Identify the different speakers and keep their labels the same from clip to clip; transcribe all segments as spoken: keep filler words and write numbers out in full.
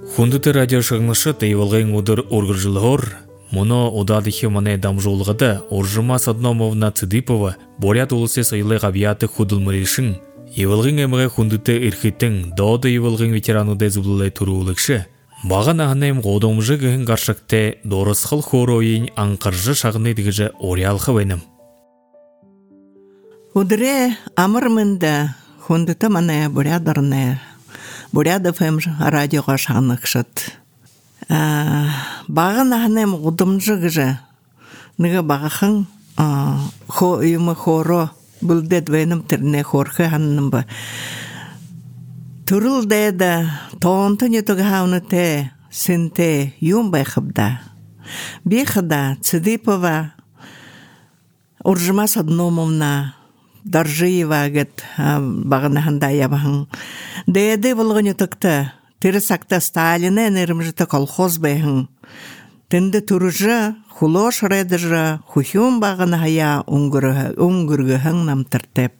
Speaker 1: Хундыты радио шагнышы тайвалгын удыр оргыржылгор, моно удадыхи мане дамжолгада Оржыма Садномовна Цыдыпова Борят улысы сайлы габияты худылмырышын, евылгын эмге хундыты ирхитин доды евылгын ветерануды зублылай турулыкшы, Баған ағынайым ғодомжы гігін қаршықты дорысқыл хоройын аңқыржы шағыны дегіжі ориалқы вайным.
Speaker 2: Удыре амырмында хундыты мане бурядарны, буряды фэм радиоға шағынықшыт. Баған ағынайым ғодомжы гіжі, ныға бағақын хо үйімі хоро бұлдет вайным түріне хорқы ғанным ба. Турул дайда, тоонты нетуға хауныте, сенте, юм байхыбда. Бейхыда Цыдыпова, Оржыма Садномовна, Даржиева гет бағынағында ябағын. Дайды болғы нетуқта, тірісақта Сталина нерімжіті колхоз байхын. Тінді турыжы, хулош редыжы, хухюм бағынағая ұңгырғығын намтыртеп.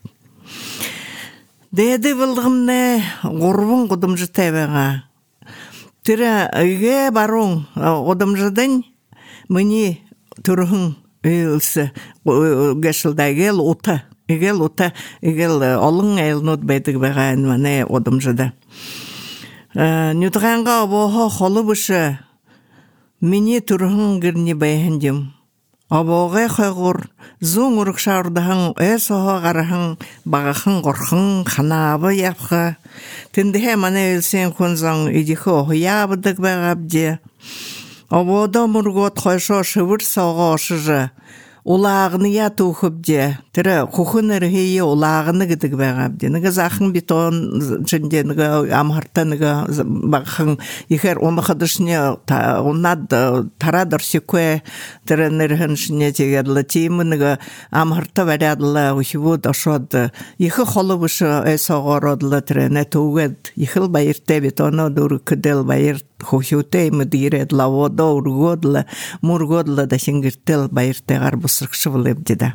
Speaker 2: Деді білдімне ғұрбын құдымжы тәбіға. Тірі үйге баруң құдымжыдың мені түрігін өйлісі гәшілді егел ұты. Егел ұты, егел олың әйлін ұт бәйтік бәғайын мәне құдымжыды. Нүтіғанға обоғы қолы бұшы мені түрігін гірні бәйіндім. Абоғай қойғыр, зұң ұрықша ұрдығын, өз оға қарығын, бағақын қорқын, қанабы япқы. Тіндіге мана өлсен күнзің үйдікі оғы ябыдық бәғабде. Абода мұргот қойшо шывыр соғаошыжы, улағыны ят ұқыбде. Тірі құқын әргейі улағыны гідік бәғабде. Níгі зақын бетон жінде, níгі амғарта, níгі бағықын егер оны қыдышыне онад тарадыр секуе тірі ніргін шыне тегерлі теймі níгі амғарта варядылы ұхивуд ашады. Ехі қолы бұшы әсоғыр одылы тірі нәтуғед. Ехіл байырте бетоны дұры күдел байырт хухиутеймі дейред лавода ұрғодылы, мұрғодылы да шенгіртел байыртеғар бұсырқшы бұл ебдеді.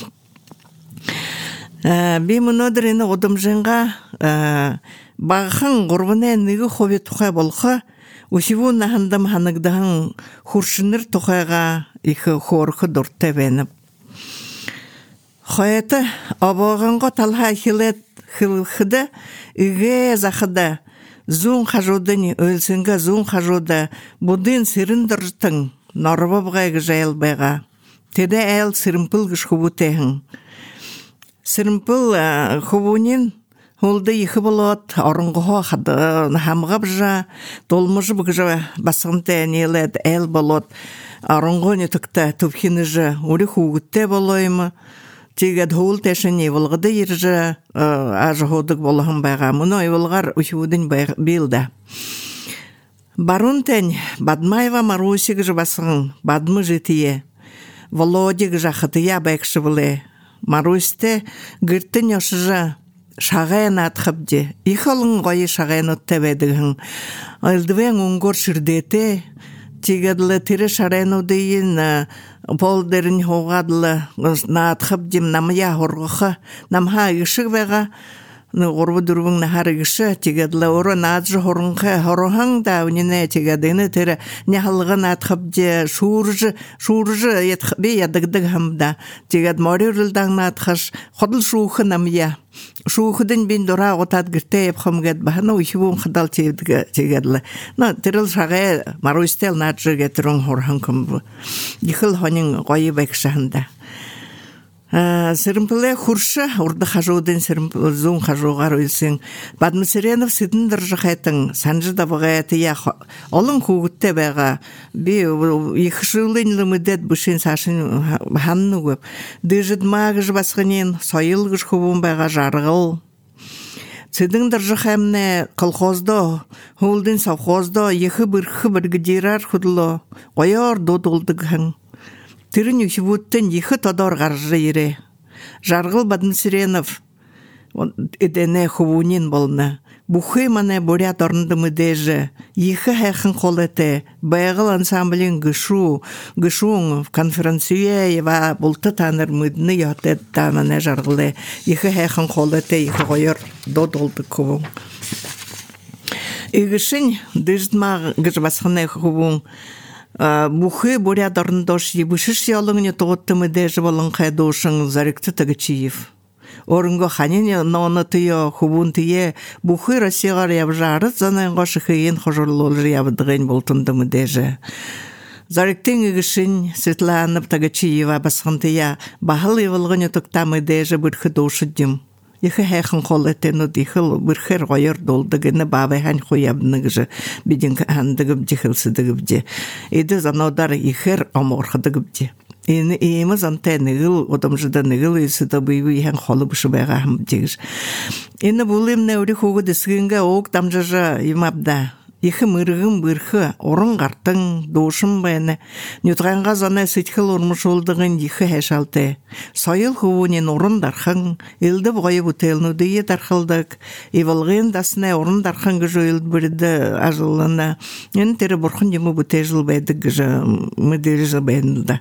Speaker 2: Би мұнодырыны одымжынға бағықын ғұрбыны әнігі хове тұқай болқы, ұшиву нағындым ханығдығын хұршыныр тұқайға иқы хорқы дұртты бәніп. Қойеті абағынға талға хилет хилхыды, үге зақыды, зұн қажудың өлсінгі зұн қажуды, бұдын сірін дұржытың, нарыбабғайғы жайылбайға. Теде әл сірімпіл күш хубу тәхін. Сірімпіл хубунин олды ехі болот, орынғыға хамғап жа, долмыжы бұғжа басығынты әнелет әл болот, орынғы нетікті түпхіні жа, өлі хуғытты болоймы, тегет хул тәшіне волғыды ержі ажы hodық болығын байға. Мұны ойвылғар үшіудің білді. Барун тән Бадмаева Марусик жы басығын, Бадмы житие, Володик жақытыя бәкші біле. Марусте гүрттін yoşыжа шағайын атқыбде. Ихалың ғойы шағайын өттәбәдігін. Айлдывен ұңғыр шырдеті, тегеділі тірі шарайын өдейін полдерін хоғадылы наатқыбдем намыя ғырғықы. Намға үйшік бәға ғырбы дүрбің нахар үйші, тегеділі ұры наджы ғырғынқы ғырғың да өніне тегедіні тірі нәғылғын атқыбде шуыржы, шуыржы бей ядығдық ғымда. Тегед мөрі үрілдің наатқыш, қодыл шуықы намыя. Шуықыдың бен дұра ғотад гірте епқымгет бағына ұйшыбуын қыдал тегеділі. Тіріл шағай Марустел наджы гетірің ғырғын күмбі. Ехіл ғонын ғойы бәкшағында. Сірімпілі құршы, ұрды қажудың сірімпілі зұн қажуғар өйсің. Бадмысыренов сыдын дұржы қайтың, санжы да бұғайты яқ. Олың қуғытты бәға, екі жылын мүдет бүшін сашын ханны көп. Дыжыд мағыж басқынен, сойылғыш құбын бәға жарғыл. Сыдың дұржы қәміне қылқозды, хулдың савқозды, екі бірқы біргідерар құдылы, ойар додылдығын. Тірін үшібуттен екі тодар ғаржы ере. Жарғыл Бадмысыренов едене хубунин болны. Бұхы мане борят орынды мүдежі. Екі әқін қол әті. Байғыл ансамблін гышу, гышуң конференция ева бұлты таныр мүдіні ятет тамане жарғылы. Екі әқін қол әті, екі қойыр додолды көбің. игшин дыждма гыжбасхане хубун бухы борядарн дош ебышиш ялыңне тоғыттымы дәжі болын қайдошың заректі тагычиев. Орынго ханин ноны тыё хубун тые бухы Россияға ябжары занайынға шықайын қожырлолжы ябыдығын болтындымы дәжі. Заректен игшин Светлана Тагачиева басхантыя бахал евылгын ютуктамы дәжі бірхі дошыдым. Ихе хайхан қолетену дихыл бірхер ғойыр долдығыны бабай хан қоябнығыжы биден хандығып дихылсыдығып де. Еді занодар ихер оморхыдығып де. Ені иеміз антай нығыл, одамжыда нығыл үйсіді бұйвы ихен қолы бұшы байға хам дегіж. Ені бұлым нәури хоғы десігінге оқ дамжыжа имабда. Ихы мырығым бірхі, орын қартың, дошым бәйіні. Нютғанға зана сетхіл ұрмыш олдығын ихы әшалты. Сайыл хұуынен орын дарқың, елді бұғайы бұтелнуды е дарқылдық. Евалғын дасына орын дарқың ғыжы елді бірді ажылына. Ен тері бұрқын емі бұте жыл бәйді ғыжы, мүдері жыл бәйінді.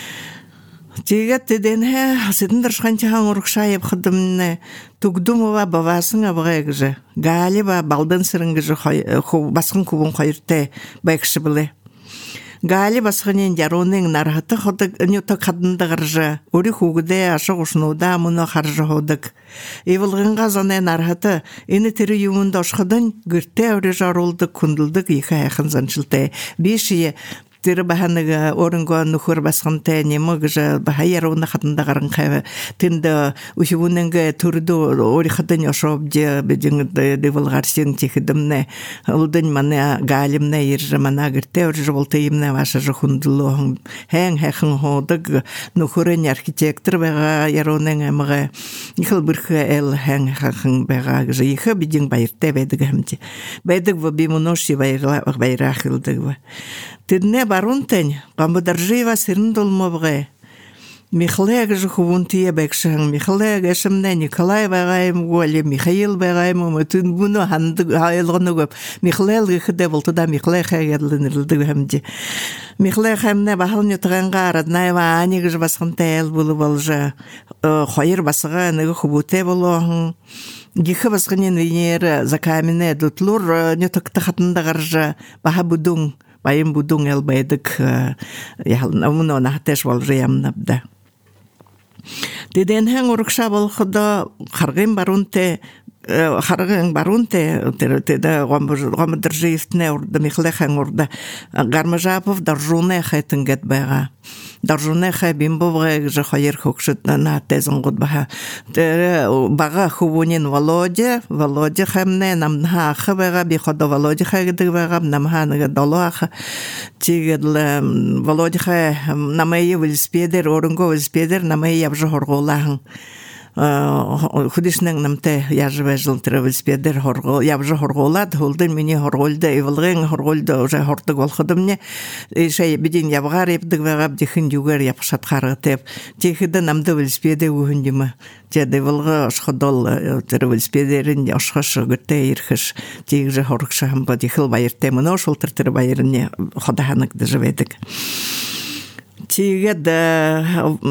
Speaker 2: Тегет теденхе сетін дұршқанчахан ұрықшайып қыдымны түгдумова бавасын абығай ғыжы. Галиба балдын сырын ғыжы басқын күбін қойырты байқшы білі. Гали басқынен яронын нарғыты қодық үнеті қадынды ғыржы. Өрі хугыде ашық ұшынуда мұны қаржы қодық. Евілғынға заны нарғыты ені тірі юмында ұшқыдың гүртте өрі жарылдық күнділдік екі айқын заншылты. Бешіе тері баханыға орынға нүхір басқынты немі ғыжы баха яруына қатында ғарын қайы. Тінді үшівуныңға түрді ори қадын ұшып де бедіңді девілғарсен текідімні. Ұлдың маны галимны ержі мана гірте өрі жолты емні ваша жықындылуғын. Хәң хәқын хоудық нүхірін архитектор бәға яруының әміға. Ихыл бірхі әл хәң хәқын бәға ғыжы. Ихы бедің байырты бәдігі әмді. Бәдіг ві бімуноши байрақылдығы ві. Тедне барунтень, гамбударжиева сырын долмовға. Михлег же хубунтие бекшен, Михлег эшемне Николай бағайым голе, Михаил бағайым өмөтін бұны ханды айлғыны көп. Михлег ғыхыде болтыда Михлег әгерлінірілді өмде. Михлег әмне бағылын ütіғанға Раднаева анег же басқынта әл бұлы болжы. Қойыр басыға әнігі хубуте болуғын. Гихы басқынен венері закаміне дутлур нетіқті қатында ғаржы баға бұдың. Байым будун ел байдык яхална муно нахтеш бол жиямнабда. Деден хэн урукша болхода харгын барунте харгын барунте теда гомдыржиевтне урда михлехэн урда гармажапов даржуне хайтынгет байга. Даржуне хай бимбовга же хайр хокшытна на тезон год бага. Тере бага хубунин Володя, Володя хамне намна хабага бихода Володя хайгды бага намханыга долоаха. Тигедле Володя хай намайы велосипедер, орынго велосипедер намайы ябжы хорголахын. Худишнең намте яжбе жылтыр велосипедер хорго ябжы хорголад холдын мини хорголды евылгын хорголды уже хортык болхыдымне шей бидин ябгар епдик вагап дихин югер япшат харытып техиде намды велосипеде угундима теде вылгы ашходол тер велосипедерин ашхаш гытте ирхиш тигже хоркшам ба дихил байырте мно шултыр тер байырне ходаһанык дежеведик тигеде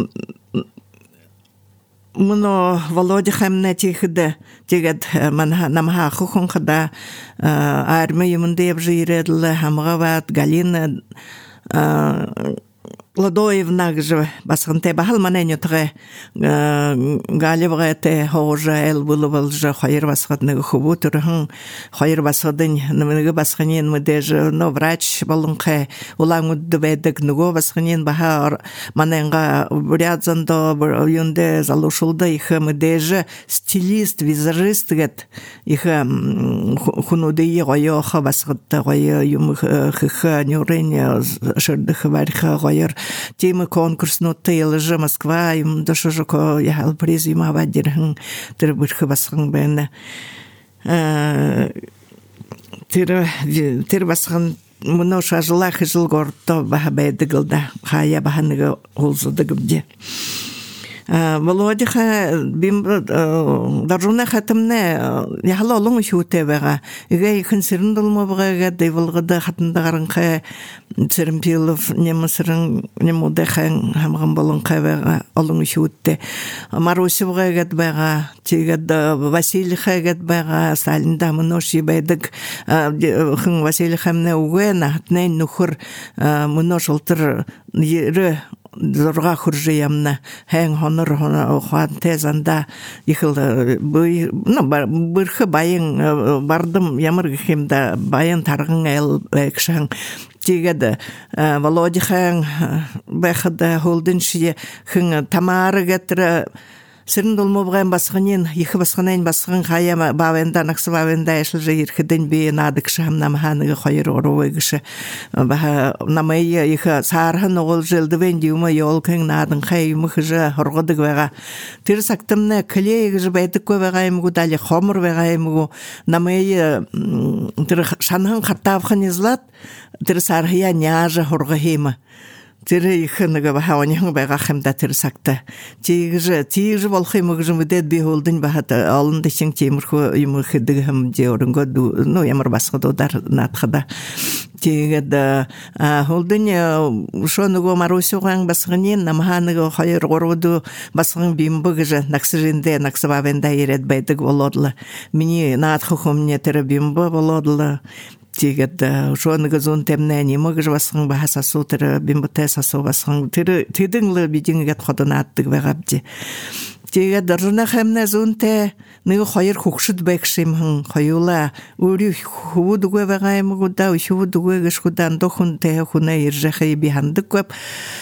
Speaker 2: Муно Володя хамне тихде тигет манха намха хухун хада армия юмнде бжиредле хамгават Галина Ладоевна гже басханте бахал маненю тре галивгате хожа эл булвал же хайр басхатны хубутурхан хайр басхадын нымыгы басханен мдеж но врач болунхе улаңуд бедек nugo басханен бахар маненга бурядзандо юнде залушулда их мдеж стилист визажист гет их хунуди гойоха басхатта гой юм хха нюрен шердх варха гойр Тема конкурсну тейлжа Москва им дошожко ял приз им авадирхан тэр бүрхэ басхан байна. Тэр тэр басхан мөн шажлах жил горто баха байдыгылда хая баханыга олзудыгыбде. Володиха бим даржуна хатымне яхла олың үшуте бага. Иге ихын сирин долма бага дейвылгыда хатында гарынка Цермпилов немысырын немудехан хамган болынка бага олың үшуте. Маруси бага бага тигед Василиха гет бага Сталинда мыноши байдык хын Василихамне угена хатнен нухур мыношылтыр ері зорга хуржиямна хэн хонор хона хан тезанда ихыл бый ну бырхы байын бардым ямыр гхемда байын таргын эл экшан тигеде Володихан бахда холдинши хын тамары гетре Сирин долмобган басгынын, ихы басгынын басгын хаяма бавенда наксы бавенда эшлже ирхиден би надыкшам намханыгы хайыр оровыгышы. Баха намайы ихы сархан оғыл жылды вендиума йолкын надын хайымы хыжы хоргодык вега. Тирсактымны клей гыжы бәйтік кой вега емгу дали хомыр вега емгу. Намайы шанхан қартавхын излат, тирсархия няжы хорғы хеймы. Тире ихыныга бахауняң байга хэмда тирсакта. Тигжи, тигжи волхаймыгжи мүдет бейхолдың бахата алынды шың темірху юмыхыдығы хым деорынға ну ямар басқы додар натқыда. Тигеді холдың шонуго Марусуған басқынен намханыға хайыр ғоруду басқын бимбігжи наксыжинде наксыбавенда ерет байдыг болодлы. Мені наатқы хумне тірі бимбі болодлы. Тигет шоныгы зон темне немыгы басқын бахаса сутыры бимбіте сасу басқын тидіңлі бидіңгет қодына аттық вағабди. Тигет дұржына қамна зон те ныгы хайыр хукшыд бәкшімхін хайула үрі худугы вағаймығуда үшудугы гышкудан дохун те хуна ержақы бихандық көп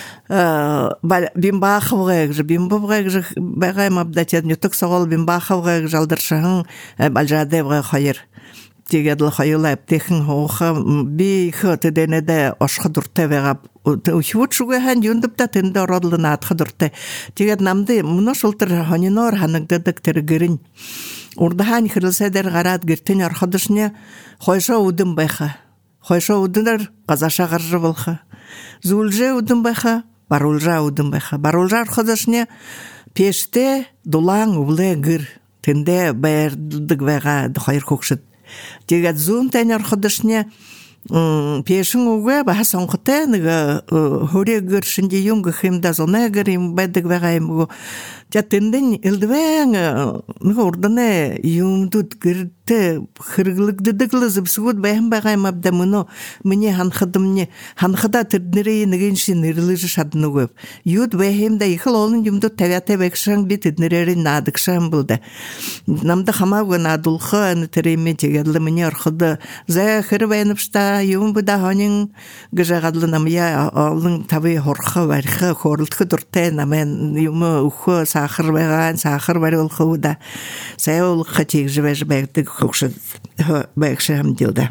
Speaker 2: бимбахывғайық жы бимбывғайық жы бағайм абдатет нютық соғыл бимбахывғайық жалдыршығын балжадевғай хайыр. Тигедлы хайыла эптехин хоха бихы теденеде ашхы дурте вегап учут шугахан юндыпта тенде ородлына атхы дурте тигед намды муна шылтыр ханинор ханагдадык тергерин урдахан хырылседер гарат гертен архадышне хойша удым байха хойша удынар казаша гаржы болха зулже удым байха барулжа удым байха барулжа архадышне пеште дулаң уле гыр тенде байырдык вега хайыр кокшыт Тигет зун тәнер худышне пешін уға баха соңқыты хөре көршінде юңғы хемда зона көрім бәдік вағайым ұғы. Тәттінден үлдівәң ұрдыны юмдуд көрді қырғылықты дықлы зіпсігуд бәйім бағайым абда мұны міне ханқыдымне ханқыда түрднерей нүгенші нүрліжі шадыны көп. Юд бәйімда иқыл олын юмдуд тәвәті бәкшіған бет түрднерерін надықшан болды. Намды хамауға надулқы әні тәрейме тегерлі міне арқыды зәй қыры бәйініпшта юм бұда ханын гыжағадлы намия алын табы хорқы варқы хорылтқы дұртты намен юмы ұқы сақыр бәған, сақыр бәрі олқы ұда. Сәй олқы тек жібәжі бәгді көкші бәгші әмділді.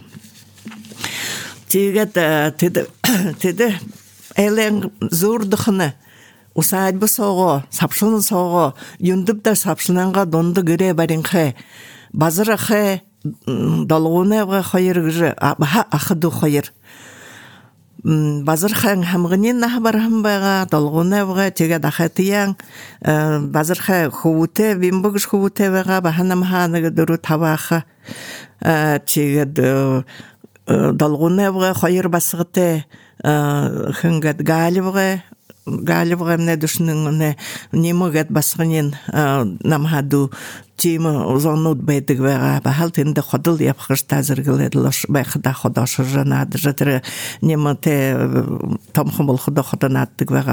Speaker 2: Тегет теді әлің зұрдықыны Усадьбы соғы, сапшыны соғы, юндып да сапшынанға донды көре бәрінқі, базыры қы, далғуны әвға қойыр күжі, ақыды қойыр. Базыр қаң хамғынен нағы барғым байға, далғуны әвға теге дақатияң, базыр қай құвыты, бимбігіш құвыты әвға, бағанам ханығы дұру табақы, теге далғуны әвға қойыр басығыты, хыңгат галівға, Галевға мне душның немогат басғанен намхаду тема зонут бәйтік вәға бағал тенді қодыл епқыш тазыргіледі бәйқыда қодашы жанады жатыры нема те томқы болқыда қодан аттық вәға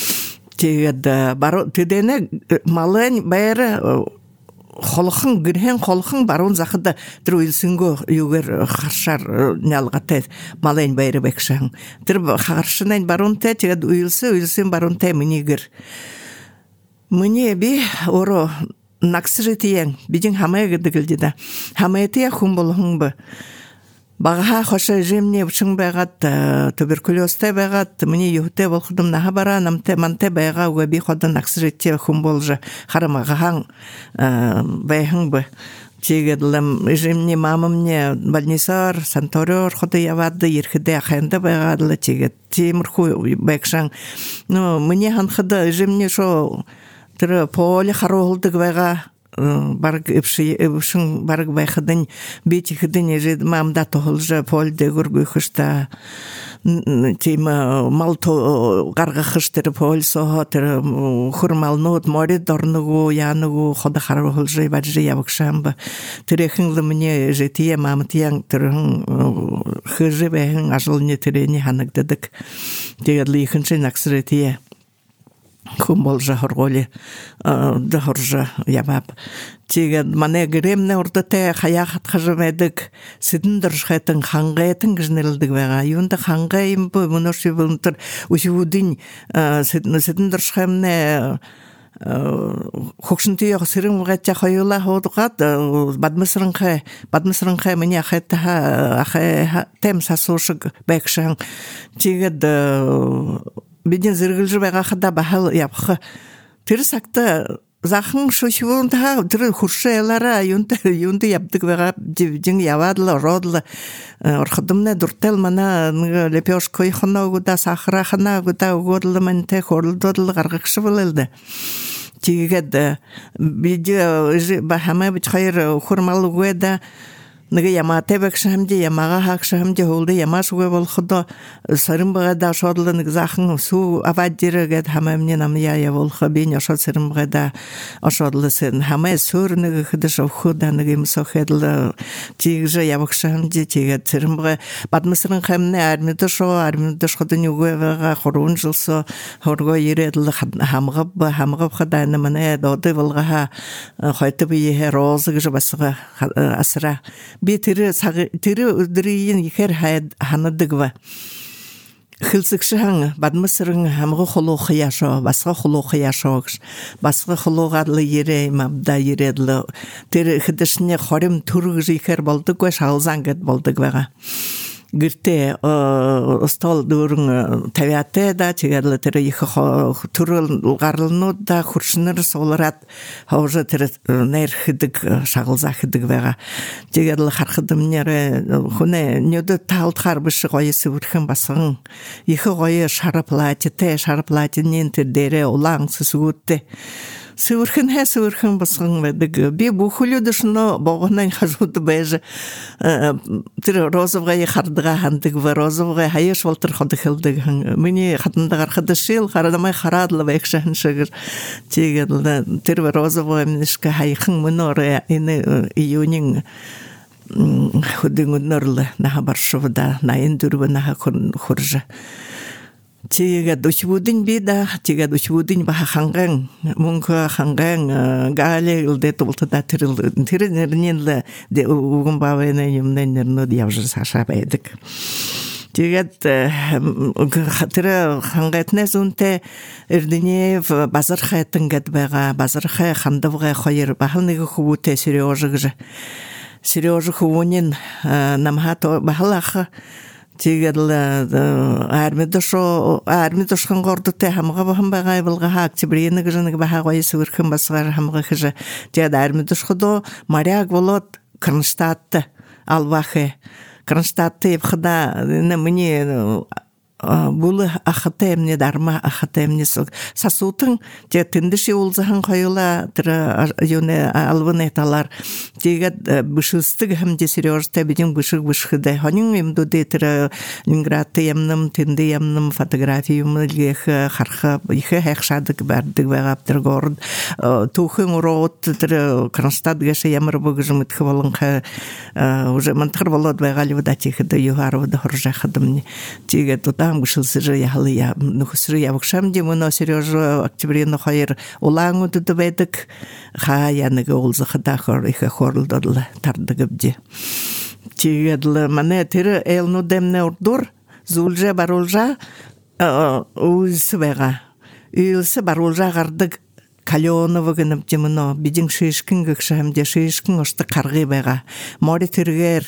Speaker 2: тедені малын бәйірі Холхын гүрхен холхын барун захыда труилсинго югер харшар нялгате малайн байры бекшан тир харшынайн барун те тегед уилсы уилсын барун те минигер мне би оро наксырытиян бидин хамая гыдыгылдыда хамаятыя хум болхын бы Баға хоша жемне вшың бәғат, туберкулезте бәғат, мне юхте болхудым наға бара, намте манте бәға уәбі ходан аксыретте хум болжы, харамағаң бәйхің бі. Тегедлім жемне мамымне больницар, санторер ходы явады, ерхіде ақайында бәғадылы тегет. Темір хуй бәкшаң. Ну, мне ханхыды жемне шо тірі полі харолдық байға барг эпшин барг байхадын бетихадын ежед мамда тоғылжа полде гургуй хышта тима малто гарга хыштыр пол сохо тер хурмалнот море дорнугу янугу хода харолжа баджи ябыкшамба терехинлы мне жетие мамтиян терхин хыжы бэхин ажылны терени ханагдыдык дегадли ихынчы наксыретие Кумболжа хорголи да хоржа ябап. Тиге мане гремне ордате хаягат хажмедик сидендершхетен хангайтен гжнелдик вега. Юнда хангайм бу муноши бунтер усудин сидендершхемне хокшинти ясырым гача хойла ходгат бадмысрынхэ бадмысрынхэ меня хэтта ахэ тем сасошыг бэкшан тиге биден зыргылжы байга хада бахал япхы тирсакта захын шушвунда тир хуршелара юнта юнда яптык байга жин явадлы родлы орхадымна дуртел мана лепешкой хоногуда сахара ханагуда угодлы менте хорлдодлы гаргакшы болылды тигед биде бахама бичхайр хурмал угеда Нага яма тебек шамди ямага хак шамди холды яма шуга волхда сарым багада шодлын захын су авадиргет хамамне намя я волха бин ашат сарым багада ашодлысын хама сурны хыдыш худа нагым сохедл тигже ябак шамди тиге сарым бага бадмысрын хамне армида шо армида шходын югага хорун жылсо хорго иредл хамга хамга хада намане доды волга хайтып ие розы гыж басга асра би тире тире үдрийин ихер ханадыгва хилсикшаң бадмысырың хамгы холох яшо басга холох яшогш басга хологадлы ере мабда ередлы тире хидишне хорим тургы ихер болдык ва шалзангет болдык вага гирте стол дурун тавяте да тигерле тире их турул гарлыну да хуршныр соларат хожа тире нерхидик шагылзахидик вага тигерле хархыдымнере хуне нёды талтхар бышы гойсы урхын басын их гойы шараплати те шараплати ненте дере улаң сусугутте Сывырхын хэ сывырхын басын ведик би бухулю дышно богонан хажуды бэжи тир розовгай хардыга хандык ва розовгай хайыш волтыр ходы хылдык мини хатындагар хадышил харадамай харадлы бэкшахын шагыр тигерлы тир розовгай минишка хайхын мыноре ини июнин худын нөрлы наха баршывда найын дүрбі наха хуржы Тига душвудин бида, тига душвудин баха ханган, мунка ханган, гале илде толтада тирил, тиринернинле де угун бавена юмненерно диявжы саша байдык. Тига тира хангайтне зунте эрдинев базар хайтын гадбага, базар хай хандавга хайыр бахалныгы хубуте Сережа Сережа хубунин намхато бахалаха Тигел армида шо армида шхан горды те хамга бахам багай булга хак тибрины гжаны баха гойсы вырхын басгар хамга хыжы тида армида шходо моряк болот Кронштадт албахе Кронштадт ебхда на мне Булы ахатемне дарма ахатемне сок сасутын те тындыши улзахан койула тра юне алвынеталар тегет бышыстык хамде Сережте бидин бышык бышхыда ханын имду детра Ленинград ямным тынды ямным фотографиюм лех харха ихе хехшадык бардык багаптыр горд тухын урот тра Кронштадт геше ямыр богжымыт хвалынха уже мантхар болот багали вдатихда югарвда хоржахадымни тегет туда Бушылсыры яхалы я нухсыры ябыкшам демуно Сережа октябрьно хайыр улаңу дудубедик ха яныгы олзахыда хор ихе хорлдодлы тардыгыбде тигедлы мане тиры элну демне урдур зулже барулжа уйсы бега уйсы барулжа гардык Каленова гынып демуно бидин шишкин гыкшамде шишкин ошты каргы бега море тиргер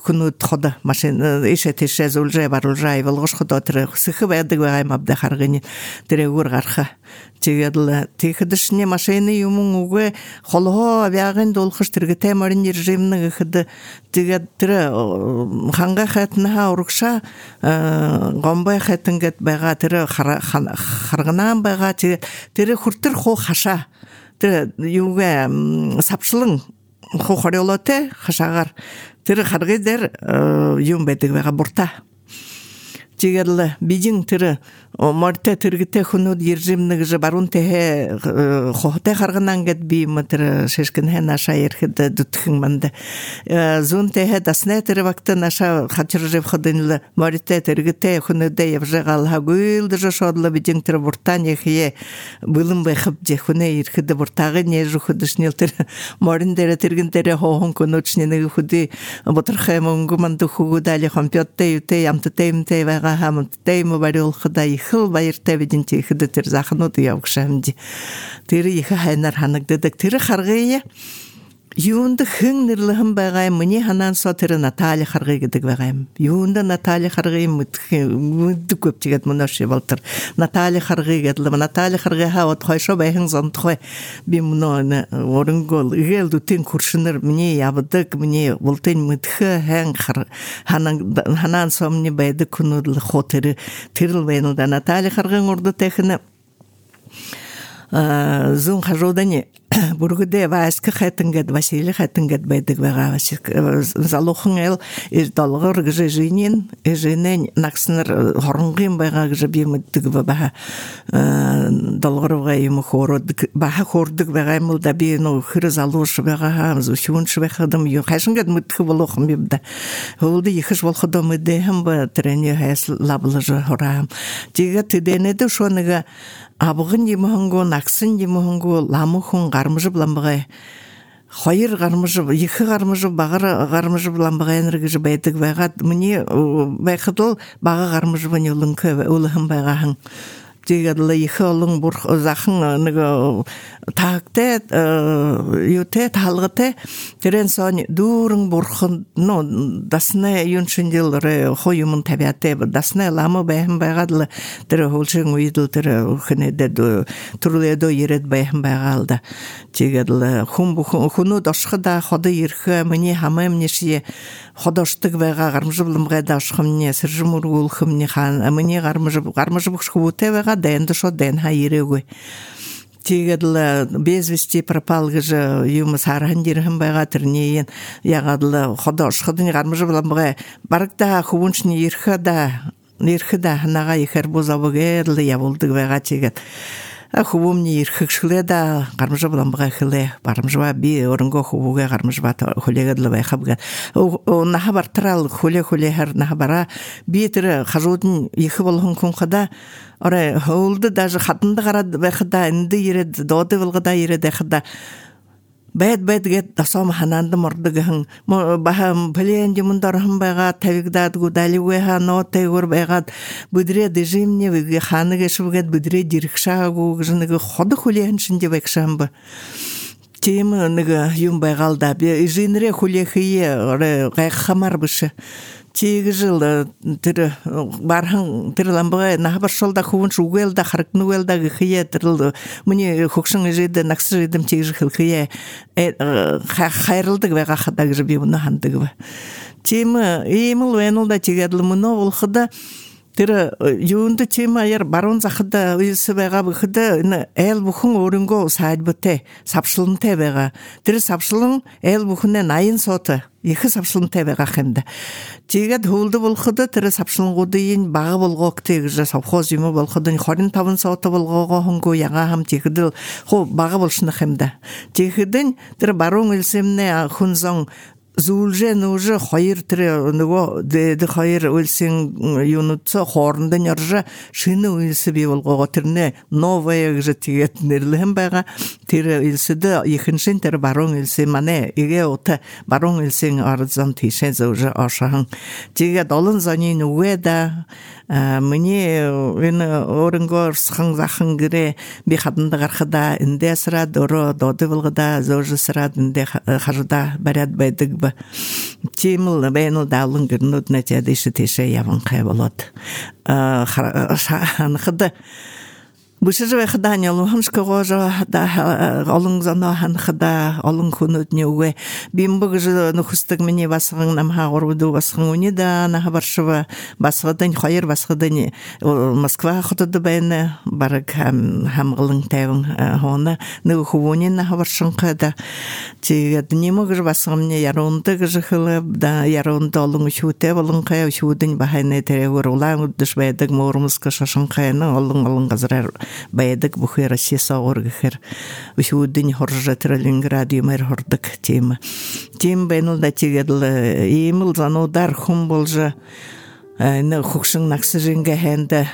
Speaker 2: күнүт хода машина ише теше зулже барулжай волгош хода тре сыхы байдаг байгай мабда харгыни тре ур гарха тегедла тихдишне машина юмун уге холо авиаген долхыш тиргете марин режимны хыды тегед тре ханга хатна урукша гомбай хатынгет бага тре харгынан бага тре хуртыр хо хаша тре юге сапшылың хо хоролоте хашагар тре харгедер юм бедик бага бурта тегедла бидин тре Марте тиргите хунуд режимны же барун те хохте харганан гет би матер шешкен he наша ерхде дутхин манда зун те дасне тер вакта наша хатырже входынлы марте тиргите хунуде евже галха гыл же шодлы бидин тер буртане хие былым бахып же хуне ерхде буртагы не же худышнел тер марин дер тиргин тер хохон коночнены худи ботырхе монгуманды хугудали компьютте юте ямте мте вага хамте мо барил хдай хыл байырта бидинти хыды тер захнуд явкшамди тер ихе хайнар ханагдыдык тер харгыя юунды хыңнырлыхым байгай мне ханан со тер Наталья харгый гыдык байгайм юунда Наталья харгый мыдды көп тигет мунаши балтыр Наталья харгый гыдлы Наталья харгый ха от хойшо байхын зонтхой би муно оронгол игел дутин куршыныр мне ябыдык мне бултын мыдхы хэн ханан со мне байды кунудлы хотыры тирл байнылда Наталья харгый орды техіне зун хажодани бургуде васка хатынгат Василий хатынгат байдык бага залохын эл из долгор гжежинин эженен накснер хорнгым бага гжебимдык бага долгорга юм хород бага хордык бага мулда би ну хыр залош бага зушун швехадым ю хашынгат мытхы болохым бимда олды ихш болходом эдем ба тренер хас лаблажа хорам тига тиденеде шоныга абыгын емоңго наксын емоңго ламухун гармыжы бламбагай хайыр гармыжы екі гармыжы багыр гармыжы бламбагай энергiji байдык байгат мне байхыдыл бага гармыжы ванюлын кө улыхын байгахын тегедлы екі олың бур захын ныгы такте юте талгыте терен сон дурың бурхын ну дасне юншиндил ре хоюмун табиаты дасне ламы байхын байгадлы тер холшың уйдыл тер хнеде турледо ерет байхын байгалда тегедлы хум хуну дашхыда ходы ирхы мне хамем нешие ходоштык байга гармыжы булымга дашхымне сыржымур улхымне хан мне гармыжы гармыжы бушхуте байга ден дошо ден хайрегой тегедлы безвести пропал гыжы юмы сархандирхым байга тернеен ягадлы ходошхыдын гармыжы булымга барыкта хубунчни ирхы да ирхы да нага ихер бозабыгерлы я болдык байга тегет хубумни ирхыкшыле да гармыжы буламбага хыле барымжыба би орынго хубуга гармыжба холегадлы байхабга наха бартырал холе холе хар наха бара битер хажудын ихы болгон кункада ора холды даже хатынды карад байхада инди иред доды булгада иред хада бэд бэд гет дасом хананды мордыгын бахам плен жумундархым байга тавигдад гудали уеха ноты гор байгат будре дежимне виге ханыге шугет будре диркшагу гжыныгы ходы хулен шинде бекшамбы тем ныгы юм байгалда би жинре хулехие ре гайхамар бышы тегі жыл тірі бархың тірі ламбыға нағабар шолда хуын шугуэлда харыкнуэлда гыхые тірілді мне хукшың жейді нақсы жейдім тегі жыл хые хайрылдығы вәға қадағы жібе мұны хандығы темі еміл вәнілда тегедлі мұны олқыда тірі юынды темі айыр барон зақыда үйісі бәға бұқыда әл бұқың орынғы сайд бұте сапшылын те бәға тірі сапшылын әл бұқынен айын соты екі сапшылын те бәға қемді тегет huldu bolxuda tere sapşılın godyň bagy bolgok tegije совхоз ýymy bolxudan хорин табын соты bolgoga hongo yaga ham tegidil ho bagy bolşyny hemde tegidin tere baron ilsemne hunzon Zulje nuje hayır tire nego de de hayır ölsün yunutsa horunda yarja şini ölse bir bolgoga tirne novaya gjetiyet nerlem baga tire ölsede ikinşin tire baron ölse mane ige ota baron ölsen arzan tişen zuje aşahan tige dolun zani nueda мне ин оронгор схан захын гире би хадында гархада инде сра доро доды булгыда зожы сра инде хажда барят байдык бы. Тимыл бәйнул даулын гырнуд нәтиядеші теше явын қай болады. Анықыды. Бушыжы вәхіда не олың хамшқы ғожа олың зана ханқыда олың күнөт не уе бим бұғыжы нұхыстық мені басығың намға ғоруды басығың уни да наға баршыва басығыдың қайыр басығыдың Москва құтыды бәйіні барыг хамғылың тәуің оны нұғы құвунен наға баршың қыда тегеді не мұғыжы басығым не яронды ғыжы қылып да яронды олың үшуте олың қай үшудың бағайны тәрегір олаң үддіш бәйдік морымызғы шашын қайыны олың олың ғызырар Баядык бухай Россия сауыргахер. Вишуддин хоржа Тралинград юмер хордык тема. Тем бәйнул да тегедл еміл занудар хум болжа не хукшың наксы жинга хэнда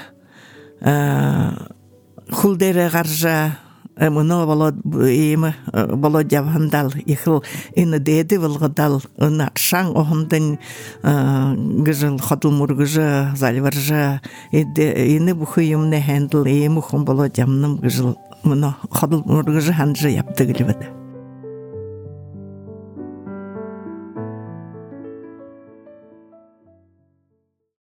Speaker 2: хулдері ғаржа мұны болод емі болод явандал ихыл ины деді вылғадал ына шаң оғымдың гыжыл ходыл мұргыжы заливаржа ины бұхы еміне хәнділ емі хум болод ямным гыжыл мұны ходыл мұргыжы ханжы япты гіліведі.